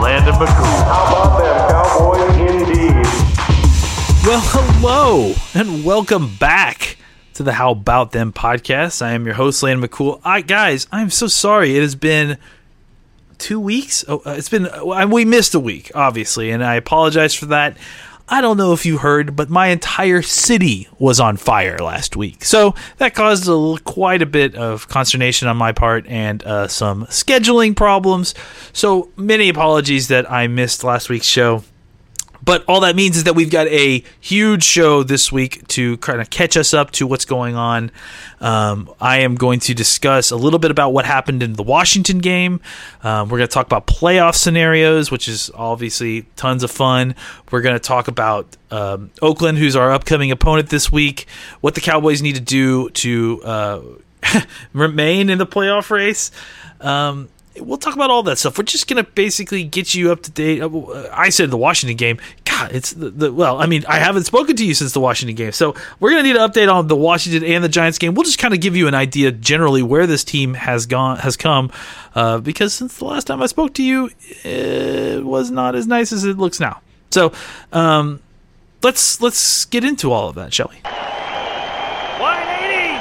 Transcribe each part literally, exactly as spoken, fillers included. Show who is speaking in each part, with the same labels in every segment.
Speaker 1: Landon McCool.
Speaker 2: How about them Cowboys indeed?
Speaker 3: Well, hello, and welcome back to the How About Them podcast. I am your host, Landon McCool. I, guys, I'm so sorry. It has been two weeks. Oh, uh, it's been uh, we missed a week, obviously, and I apologize for that. I don't know if you heard, but my entire city was on fire last week. So that caused a little, quite a bit of consternation on my part and uh, some scheduling problems. So many apologies that I missed last week's show. But all that means is that we've got a huge show this week to kind of catch us up to what's going on. Um, I am going to discuss a little bit about what happened in the Washington game. Um, we're going to talk about playoff scenarios, which is obviously tons of fun. We're going to talk about um, Oakland, who's our upcoming opponent this week, what the Cowboys need to do to uh, remain in the playoff race. Um We'll talk about all that stuff. We're just going to basically get you up to date. I said the Washington game. God, it's the, the well, I mean, I haven't spoken to you since the Washington game. So we're going to need an update on the Washington and the Giants game. We'll just kind of give you an idea generally where this team has gone, has come, uh, because since the last time I spoke to you, it was not as nice as it looks now. So um, let's let's get into all of that, shall we?
Speaker 4: one eighty!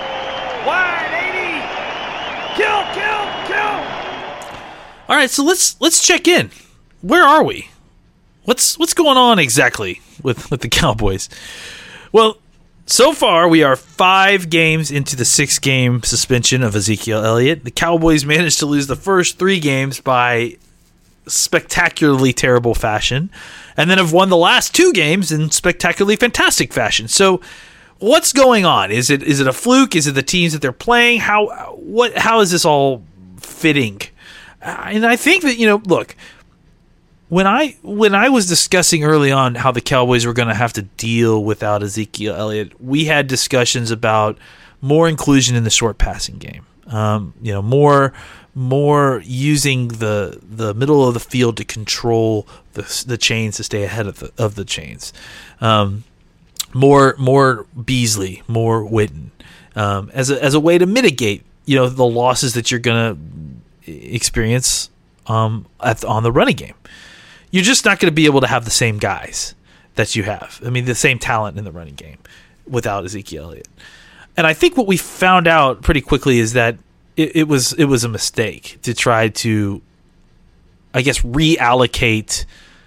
Speaker 4: one eighty! Kill, kill, kill!
Speaker 3: All right, so let's let's check in. Where are we? What's what's going on exactly with, with the Cowboys? Well, so far we are five games into the six-game suspension of Ezekiel Elliott. The Cowboys managed to lose the first three games by spectacularly terrible fashion, and then have won the last two games in spectacularly fantastic fashion. So, what's going on? Is it is it a fluke? Is it the teams that they're playing? How what how is this all fitting? And I think that, you know, look, when I when I was discussing early on how the Cowboys were going to have to deal without Ezekiel Elliott, we had discussions about more inclusion in the short passing game. Um, you know, more more using the the middle of the field to control the the chains, to stay ahead of the of the chains. Um, more more Beasley, more Witten, um, as a as a way to mitigate, you know, the losses that you're going to experience um, at, on the running game. You're just not going to be able to have the same guys that you have. I mean, the same talent in the running game without Ezekiel Elliott. And I think what we found out pretty quickly is that it, it was it was a mistake to try to, I guess, reallocate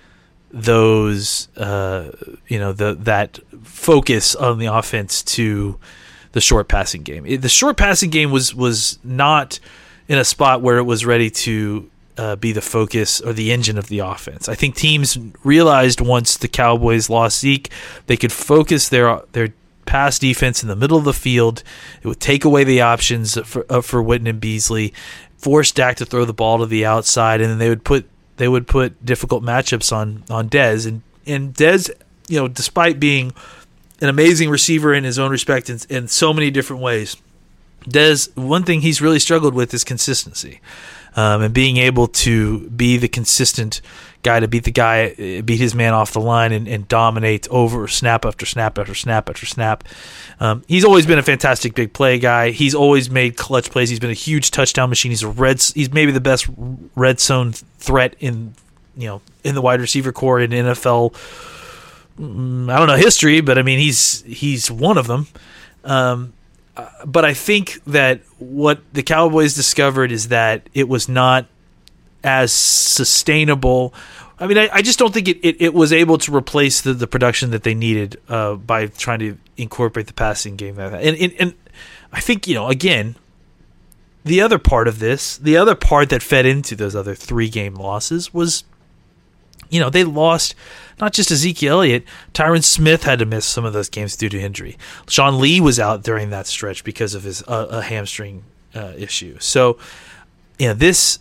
Speaker 3: those, uh, you know, the that focus on the offense to the short passing game. It, the short passing game was was not in a spot where it was ready to uh, be the focus or the engine of the offense. I think teams realized once the Cowboys lost Zeke, they could focus their their pass defense in the middle of the field. It would take away the options for uh, for Witten and Beasley, force Dak to throw the ball to the outside, and then they would put they would put difficult matchups on on Dez. And and Dez, you know, despite being an amazing receiver in his own respect in, in so many different ways, Dez, one thing he's really struggled with is consistency, um, and being able to be the consistent guy, to beat the guy, beat his man off the line and, and dominate over snap after snap after snap after snap. Um, he's always been a fantastic big play guy. He's always made clutch plays. He's been a huge touchdown machine. He's a red. He's maybe the best red zone threat in you know in the wide receiver core in N F L. I don't know history, but I mean he's he's one of them. Um, Uh, but I think that what the Cowboys discovered is that it was not as sustainable. I mean, I, I just don't think it, it, it was able to replace the, the production that they needed uh, by trying to incorporate the passing game. And, and, and I think, you know, again, the other part of this, the other part that fed into those other three-game losses was, you know, they lost not just Ezekiel Elliott. Tyron Smith had to miss some of those games due to injury. Sean Lee was out during that stretch because of his uh, a hamstring uh, issue. So, you know, this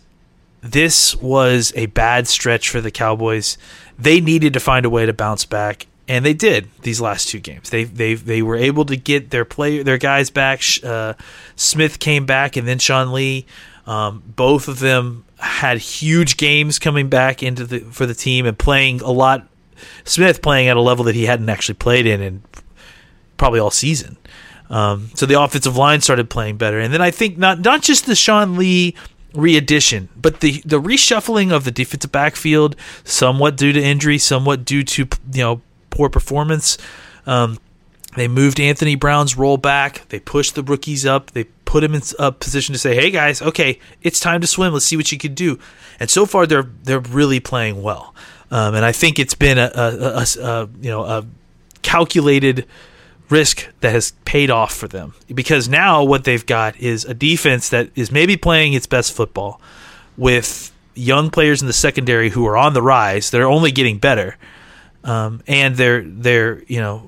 Speaker 3: this was a bad stretch for the Cowboys. They needed to find a way to bounce back, and they did these last two games. They they they were able to get their play their guys back. Uh, Smith came back, and then Sean Lee. Um, both of them had huge games coming back into the for the team and playing a lot. Smith playing at a level that he hadn't actually played in in probably all season. Um, so the offensive line started playing better, and then I think not not just the Sean Lee re-addition, but the the reshuffling of the defensive backfield, somewhat due to injury, somewhat due to you know poor performance. Um, they moved Anthony Brown's role back. They pushed the rookies up. They put him in a position to say, "Hey guys, okay, it's time to swim. Let's see what you can do." And so far, they're they're really playing well. Um, and I think it's been a, a, a, a you know a calculated risk that has paid off for them, because now what they've got is a defense that is maybe playing its best football with young players in the secondary who are on the rise. They're only getting better, um, and they're they're you know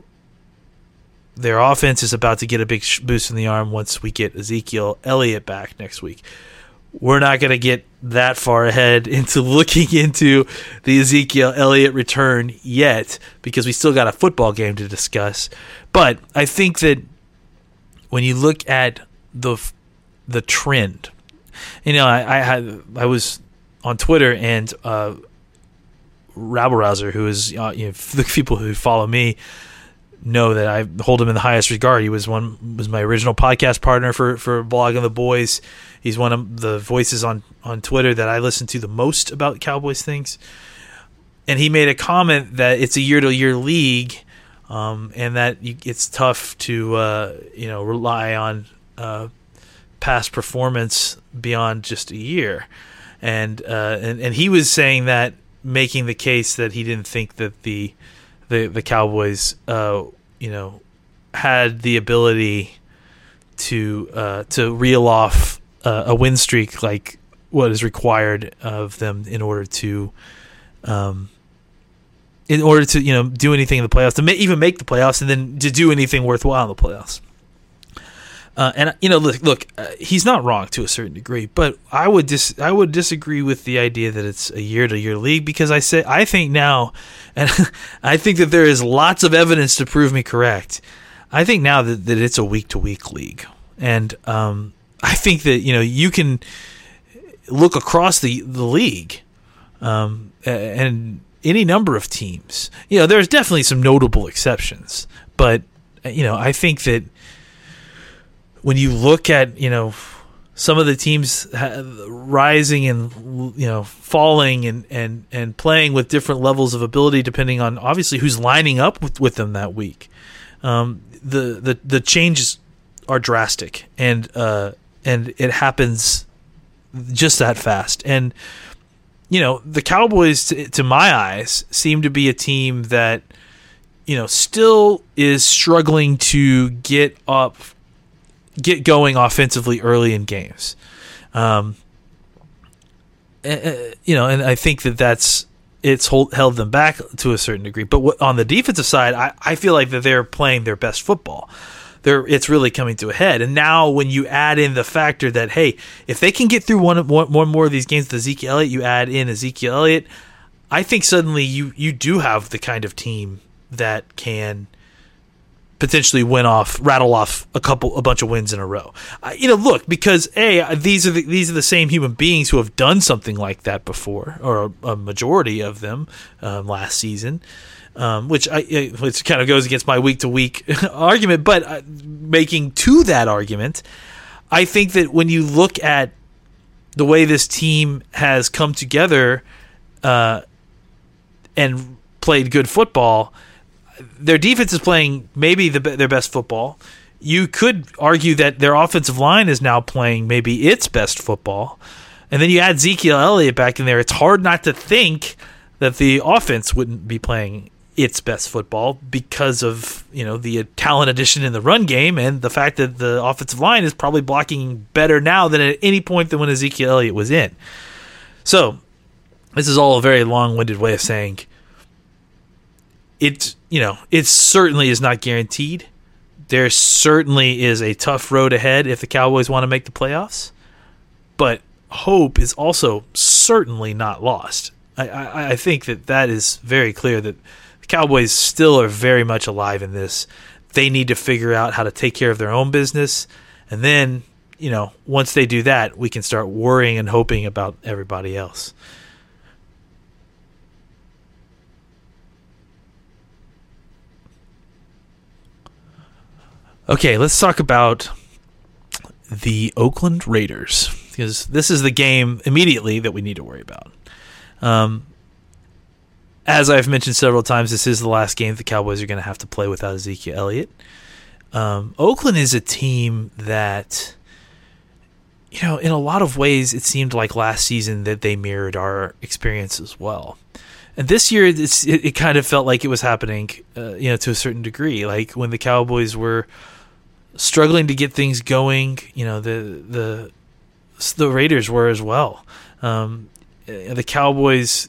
Speaker 3: their offense is about to get a big boost in the arm once we get Ezekiel Elliott back next week. We're not going to get that far ahead into looking into the Ezekiel Elliott return yet, because we still got a football game to discuss. But I think that when you look at the the trend, you know, I I, had, I was on Twitter, and uh, Rabble Rouser, who is uh, you know, the people who follow me know that I hold him in the highest regard. He was one was my original podcast partner for for Blogging the Boys. He's one of the voices on, on Twitter that I listen to the most about Cowboys things. And he made a comment that it's a year-to-year league, um, and that you, it's tough to uh, you know rely on uh, past performance beyond just a year. And, uh, and and he was saying that, making the case that he didn't think that the the the Cowboys uh, you know had the ability to uh, to reel off Uh, a win streak like what is required of them in order to, um, in order to you know do anything in the playoffs, to ma- even make the playoffs, and then to do anything worthwhile in the playoffs. Uh, and you know, look, look, uh, he's not wrong to a certain degree, but I would dis- I would disagree with the idea that it's a year-to-year league, because I say I think now, and I think that there is lots of evidence to prove me correct. I think now that, that it's a week-to-week league, and um. I think that you know you can look across the the league, um, and any number of teams. You know, there's definitely some notable exceptions, but you know, I think that when you look at you know some of the teams rising and you know falling and and and playing with different levels of ability depending on obviously who's lining up with, with them that week, um, the the the changes are drastic, and uh, and it happens just that fast. And you know, the Cowboys, to, to my eyes, seem to be a team that you know still is struggling to get up, get going offensively early in games. Um, uh, you know, and I think that that's it's hold, held them back to a certain degree. But what, on the defensive side, I, I feel like that they're playing their best football. They're, it's really coming to a head. And now when you add in the factor that, hey, if they can get through one, one, one more of these games with Ezekiel Elliott, you add in Ezekiel Elliott, I think suddenly you, you do have the kind of team that can potentially win off, rattle off a couple, a bunch of wins in a row. Uh, you know, look, because A, these are the, these are the same human beings who have done something like that before, or a, a majority of them um, last season. Um, which I, which kind of goes against my week to week argument, but uh, making to that argument, I think that when you look at the way this team has come together uh, and played good football, their defense is playing maybe the, their best football. You could argue that their offensive line is now playing maybe its best football, and then you add Ezekiel Elliott back in there. It's hard not to think that the offense wouldn't be playing its best football because of you know the talent addition in the run game and the fact that the offensive line is probably blocking better now than at any point than when Ezekiel Elliott was in. So this is all a very long-winded way of saying it. You know, it certainly is not guaranteed. There certainly is a tough road ahead if the Cowboys want to make the playoffs, but hope is also certainly not lost. I, I, I think that that is very clear that Cowboys still are very much alive in this. They need to figure out how to take care of their own business, and then, you know, once they do that, we can start worrying and hoping about everybody else. Okay, let's talk about the Oakland Raiders. because this is the game immediately that we need to worry about. Um, as I've mentioned several times, this is the last game the Cowboys are going to have to play without Ezekiel Elliott. Um, Oakland is a team that, you know, in a lot of ways, it seemed like last season that they mirrored our experience as well. And this year, it's, it, it kind of felt like it was happening, uh, you know, to a certain degree. Like when the Cowboys were struggling to get things going, you know, the the the Raiders were as well. Um, the Cowboys,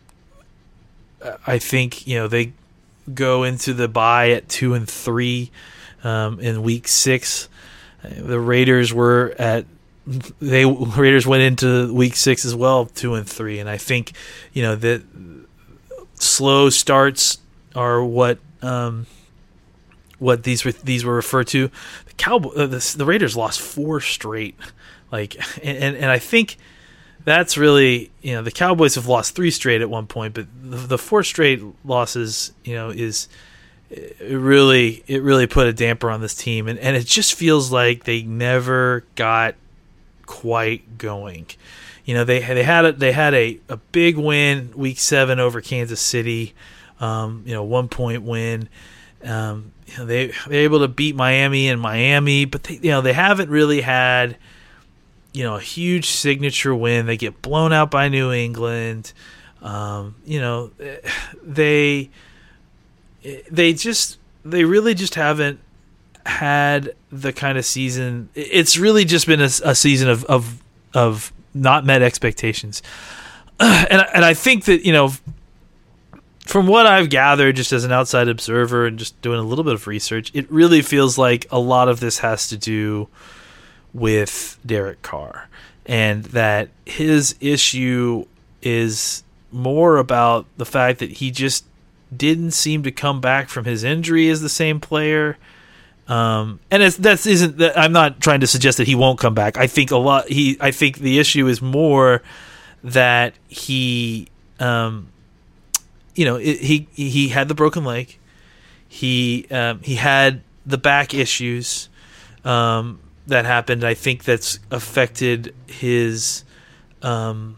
Speaker 3: I think, you know, they go into the bye at two and three um, in week six. The Raiders were at they Raiders went into week six as well, two and three, and I think, you know, that slow starts are what um, what these were, these were referred to. The Cowboy, uh, the, the Raiders lost four straight, like, and and I think that's really, you know, the Cowboys have lost three straight at one point, but the, the four straight losses, you know, is it really it really put a damper on this team, and and it just feels like they never got quite going. You know, they they had a, they had a, a big win week seven over Kansas City, um, you know, one point win. Um, you know, they they're able to beat Miami and Miami, but they, you know, they haven't really had, you know, a huge signature win. They get blown out by New England. Um, you know, they they just they really just haven't had the kind of season. It's really just been a, a season of, of of not met expectations, uh, and and I think that, you know, from what I've gathered, just as an outside observer and just doing a little bit of research, it really feels like a lot of this has to do with Derek Carr, and that his issue is more about the fact that he just didn't seem to come back from his injury as the same player. Um, and it's, that isn't that I'm not trying to suggest that he won't come back. I think a lot. He, I think the issue is more that he, um, you know, it, he he had the broken leg. He um, he had the back issues um, that happened. I think that's affected his um,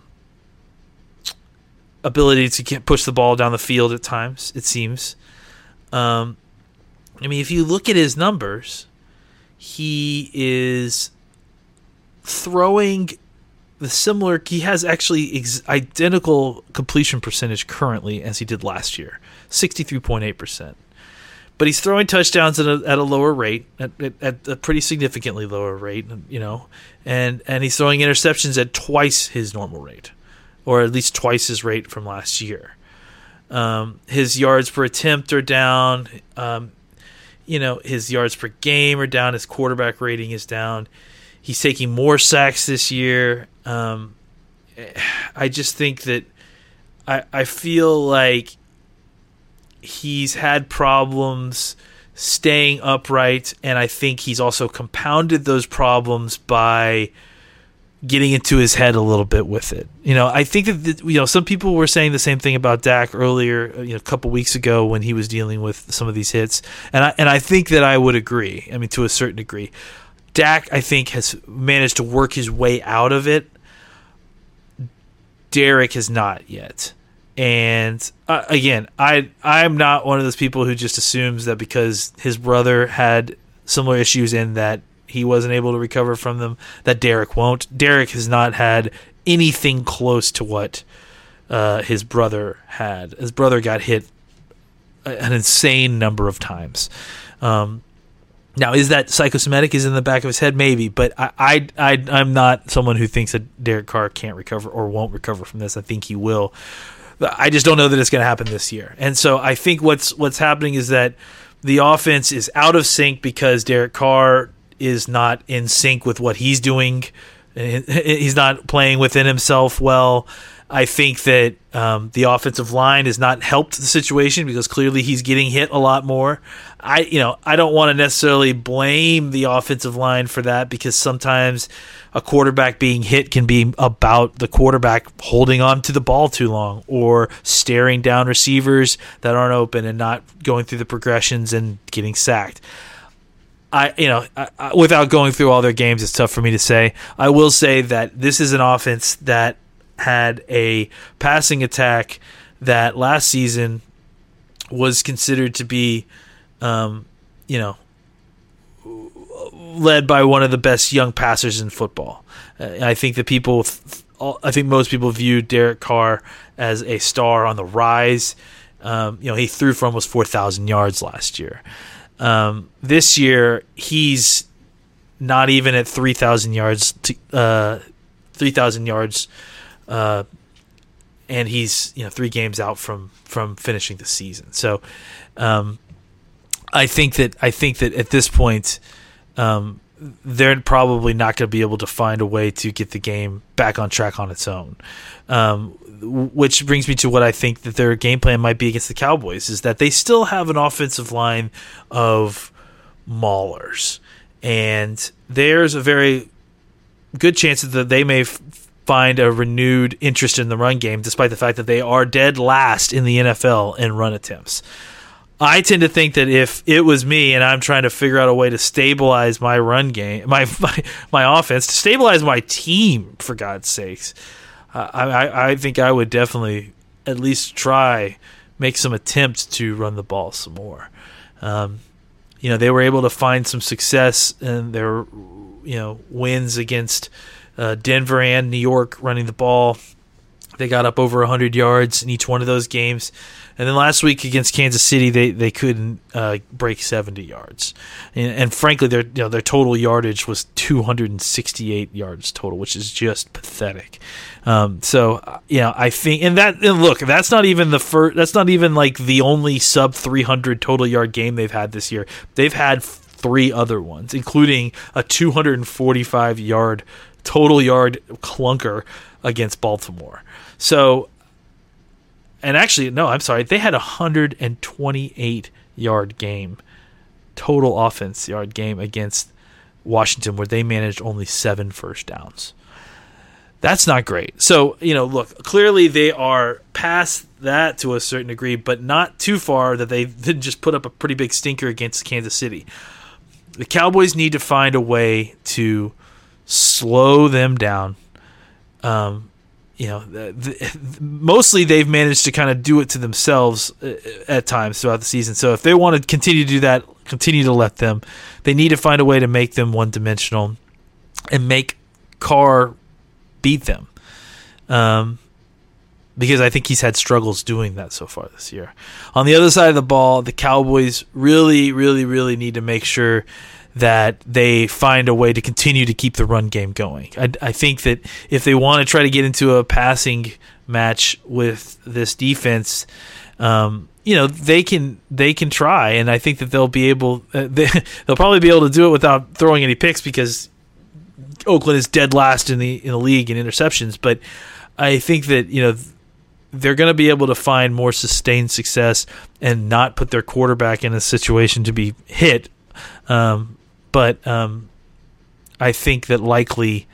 Speaker 3: ability to get, push the ball down the field at times, it seems. Um, I mean, if you look at his numbers, he is throwing the similar. He has actually ex- identical completion percentage currently as he did last year, sixty-three point eight percent. But he's throwing touchdowns at a, at a lower rate, at, at, at a pretty significantly lower rate, you know, and, and he's throwing interceptions at twice his normal rate, or at least twice his rate from last year. Um, his yards per attempt are down. Um, you know, his yards per game are down. His quarterback rating is down. He's taking more sacks this year. Um, I just think that I, I feel like he's had problems staying upright, and I think he's also compounded those problems by getting into his head a little bit with it. You know, I think that, you know, some people were saying the same thing about Dak earlier, you know, a couple weeks ago when he was dealing with some of these hits, and I and I think that I would agree. I mean, to a certain degree, Dak, I think, has managed to work his way out of it. Derek has not yet. And uh, again, I I'm not one of those people who just assumes that because his brother had similar issues and that he wasn't able to recover from them, that Derek won't. Derek has not had anything close to what uh, his brother had. His brother got hit an insane number of times. Um, now, is that psychosomatic? Is in the back of his head? Maybe, but I, I, I, I'm not someone who thinks that Derek Carr can't recover or won't recover from this. I think he will. I just don't know that it's going to happen this year. And so I think what's what's happening is that the offense is out of sync because Derek Carr is not in sync with what he's doing. He's not playing within himself well. I think that um, the offensive line has not helped the situation because clearly he's getting hit a lot more. I, you know, I don't want to necessarily blame the offensive line for that because sometimes a quarterback being hit can be about the quarterback holding on to the ball too long or staring down receivers that aren't open and not going through the progressions and getting sacked. I, you know, I, I, without going through all their games, it's tough for me to say. I will say that this is an offense that had a passing attack that last season was considered to be, um, you know, led by one of the best young passers in football. Uh, I think that people, I think most people view Derek Carr as a star on the rise. Um, you know, he threw for almost four thousand yards last year. Um, this year, he's not even at three thousand yards, to, uh, three thousand yards, uh, and he's, you know, three games out from, from finishing the season. So, um, I think that, I think that at this point, um, they're probably not going to be able to find a way to get the game back on track on its own. Um, which brings me to what I think that their game plan might be against the Cowboys, is that they still have an offensive line of maulers. And there's a very good chance that they may f- find a renewed interest in the run game, despite the fact that they are dead last in the N F L in run attempts. I tend to think that if it was me and I'm trying to figure out a way to stabilize my run game, my my, my offense, to stabilize my team, for God's sakes, uh, I, I think I would definitely at least try, make some attempts to run the ball some more. Um, you know, they were able to find some success in their, you know, wins against uh, Denver and New York running the ball. They got up over one hundred yards in each one of those games. And then last week against Kansas City, they, they couldn't uh, break seventy yards. And, and frankly, their you know their total yardage was two hundred sixty-eight yards total, which is just pathetic. Um, so, you know, I think, and that, and look, that's not even the first, that's not even like the only sub three hundred total yard game they've had this year. They've had three other ones, including a two hundred forty-five yard total yard clunker against Baltimore. So, and actually, no, I'm sorry. They had a one hundred twenty-eight yard game, total offense yard game against Washington, where they managed only seven first downs. That's not great. So, you know, look, clearly they are past that to a certain degree, but not too far that they didn't just put up a pretty big stinker against Kansas City. The Cowboys need to find a way to slow them down. Um, You know, the, the, mostly they've managed to kind of do it to themselves at times throughout the season. So if they want to continue to do that, continue to let them. They need to find a way to make them one-dimensional and make Carr beat them. Um, because I think he's had struggles doing that so far this year. On the other side of the ball, the Cowboys really, really, really need to make sure that they find a way to continue to keep the run game going. I, I think that if they want to try to get into a passing match with this defense, um, you know, they can they can try, and I think that they'll be able uh, they, they'll probably be able to do it without throwing any picks, because Oakland is dead last in the in the league in interceptions. But I think that, you know, they're going to be able to find more sustained success and not put their quarterback in a situation to be hit. Um, But um, I think that likely,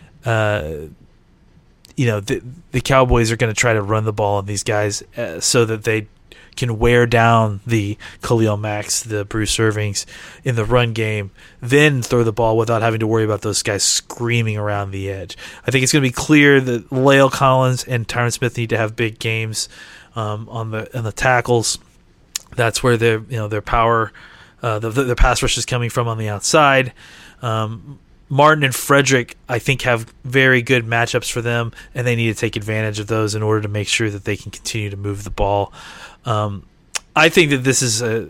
Speaker 3: uh, you know, the, the Cowboys are going to try to run the ball on these guys uh, so that they can wear down the Khalil Macks, the Bruce Irvings in the run game, then throw the ball without having to worry about those guys screaming around the edge. I think it's going to be clear that La'el Collins and Tyron Smith need to have big games um, on the on the tackles. That's where their you know their power. Uh, the, the the pass rush is coming from on the outside. Um, Martin and Frederick, I think, have very good matchups for them, and they need to take advantage of those in order to make sure that they can continue to move the ball. Um, I think that this is a,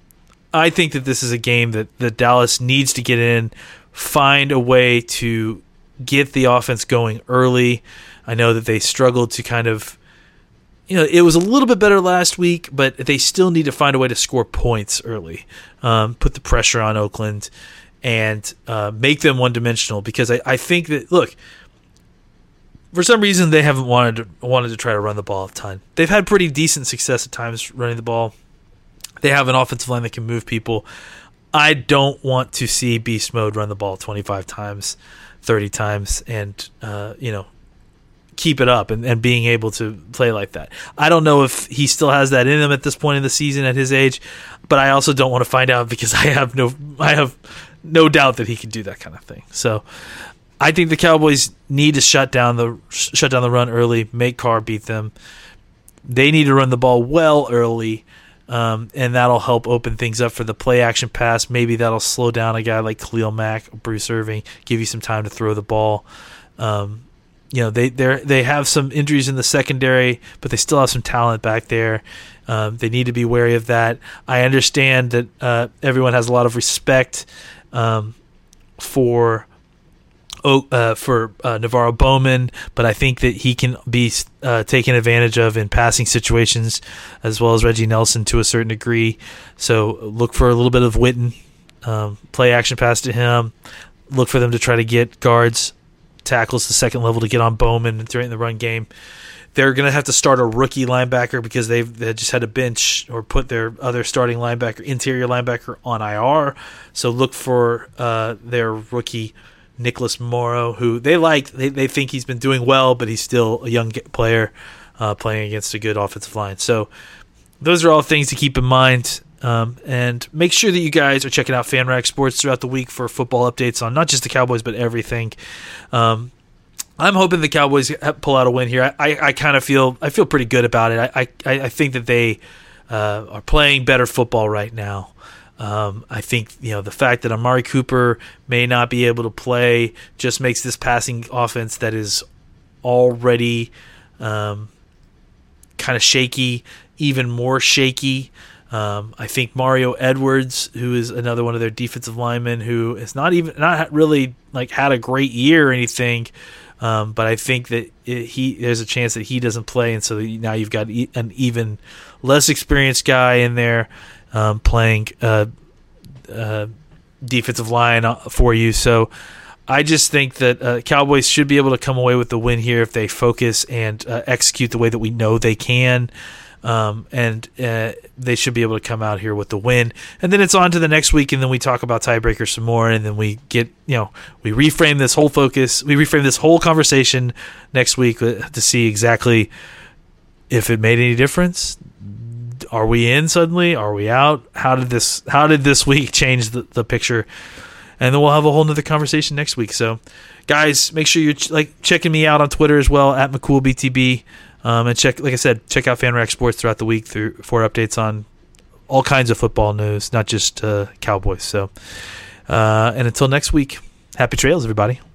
Speaker 3: I think that this is a game that, that Dallas needs to get in, find a way to get the offense going early. I know that they struggled to kind of. You know, it was a little bit better last week, but they still need to find a way to score points early, um, put the pressure on Oakland, and uh, make them one-dimensional. Because I, I think that, look, for some reason they haven't wanted to, wanted to try to run the ball a ton. They've had pretty decent success at times running the ball. They have an offensive line that can move people. I don't want to see Beast Mode run the ball twenty-five times, thirty times, and uh, you know. keep it up and, and being able to play like that. I don't know if he still has that in him at this point in the season at his age, but I also don't want to find out because I have no I have no doubt that he can do that kind of thing. So I think the Cowboys need to shut down the shut down the run early, make Carr beat them. They need to run the ball well early, um, and that'll help open things up for the play action pass. Maybe that'll slow down a guy like Khalil Mack, Bruce Irving, give you some time to throw the ball. Um, You know, they they they have some injuries in the secondary, but they still have some talent back there. Um, they need to be wary of that. I understand that uh, everyone has a lot of respect um, for uh, for uh, Navarro Bowman, but I think that he can be uh, taken advantage of in passing situations, as well as Reggie Nelson to a certain degree. So look for a little bit of Witten, um, play action pass to him. Look for them to try to get guards, tackles the second level to get on Bowman during the run game. They're going to have to start a rookie linebacker because they've they just had to bench or put their other starting linebacker, interior linebacker, on I R. So look for uh, their rookie Nicholas Morrow, who they like. They they think he's been doing well, but he's still a young player uh, playing against a good offensive line. So those are all things to keep in mind. Um, and make sure that you guys are checking out FanRag Sports throughout the week for football updates on not just the Cowboys, but everything. Um, I'm hoping the Cowboys pull out a win here. I, I, I kind of feel I feel pretty good about it. I I, I think that they uh, are playing better football right now. Um, I think you know the fact that Amari Cooper may not be able to play just makes this passing offense that is already um, kind of shaky even more shaky. Um, I think Mario Edwards, who is another one of their defensive linemen, who has not even not really like had a great year or anything, um, but I think that it, he there's a chance that he doesn't play, and so now you've got an even less experienced guy in there um, playing uh, uh, defensive line for you. So I just think that uh, Cowboys should be able to come away with the win here if they focus and uh, execute the way that we know they can. Um, and uh, they should be able to come out here with the win. And then it's on to the next week, and then we talk about tiebreakers some more, and then we get, you know, we reframe this whole focus, we reframe this whole conversation next week to see exactly if it made any difference. Are we in suddenly? Are we out? How did this how did this week change the, the picture? And then we'll have a whole nother conversation next week. So, guys, make sure you're ch- like checking me out on Twitter as well, at McCoolBTB. Um, and check, like I said, check out FanRag Sports throughout the week through, for updates on all kinds of football news, not just uh, Cowboys. So, uh, and until next week, happy trails, everybody.